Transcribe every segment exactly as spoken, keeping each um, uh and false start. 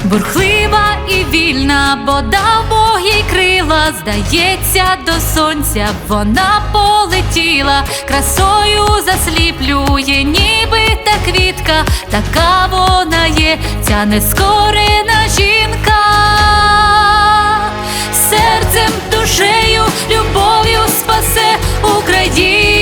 Бурхлива і вільна, бо дав Бог їй крила, здається, до сонця вона полетіла, красою засліплює, ніби та квітка, така вона є, ця нескорена жінка. Серцем, душею, любов'ю спасе Україну.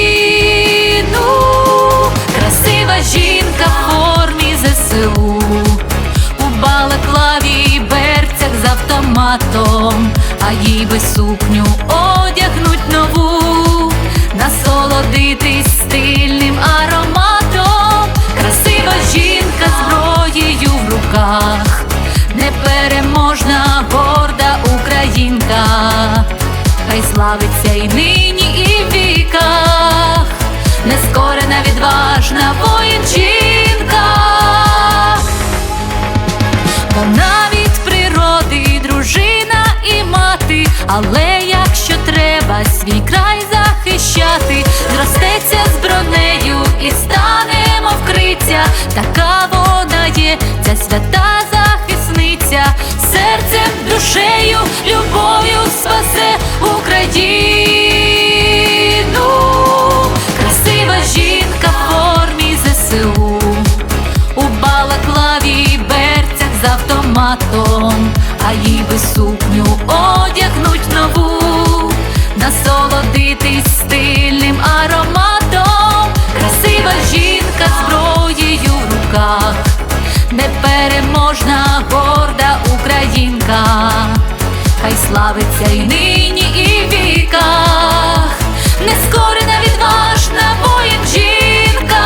Красива жінка в формі ЗСУ, у балаклаві і берцях з автоматом, а їй би сукню одягнуть нову, насолодитись стильним ароматом. Красива жінка зброєю в руках, непереможна, горда українка, хай славиться і нині, і в віках, нескорена, відважна воїн-жінка. Вона від природи дружина і мати, але якщо треба свій край захищати, зростеться з бронею і стане мов криця, така вона є, ця свята захисниця. Серцем, душею, любов'ю спасе Україну. Красива жінка в формі ЗСУ, у балаклаві і берцях з автоматом, а їй би сукню одягнуть нову, насолодитись стильним ароматом. Красива жінка зброєю в руках, непереможна, горда українка, хай славиться і нині, і в віках, нескорена, відважна воїн-жінка.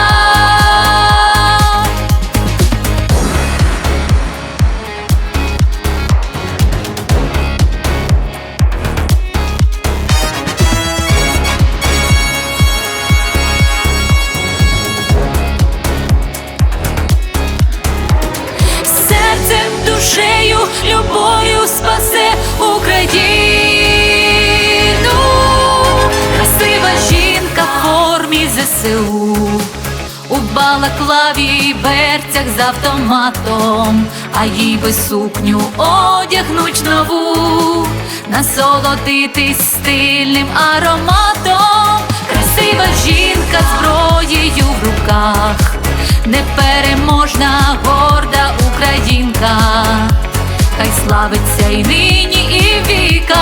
Серцем, душею, любов'ю спасе Україну. Красива жінка в формі ЗСУ, у балаклаві і берцях з автоматом, а їй би сукню одягнуть нову, насолодитись стильним ароматом. Красива жінка зброєю в руках, непереможна, горда українка, хай славиться і нині, і в віках.